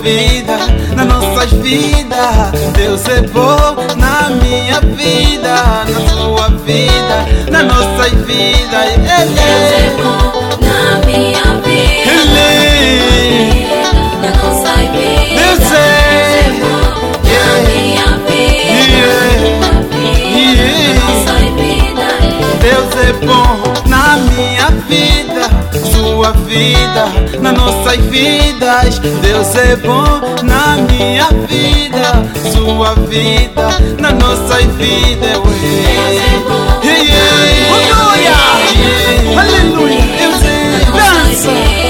vida, nas nossas vidas. Deus é bom na minha vida, na sua vida, nas nossas vidas. Deus é bom na minha vida, na nossa vida. Deus é bom na minha vida, na nossa vida. Deus é bom na minha vida, sua vida, nas nossas vidas. Deus é bom na minha vida, sua vida, nas nossas vidas. Aleluia! Aleluia! Deus é dança!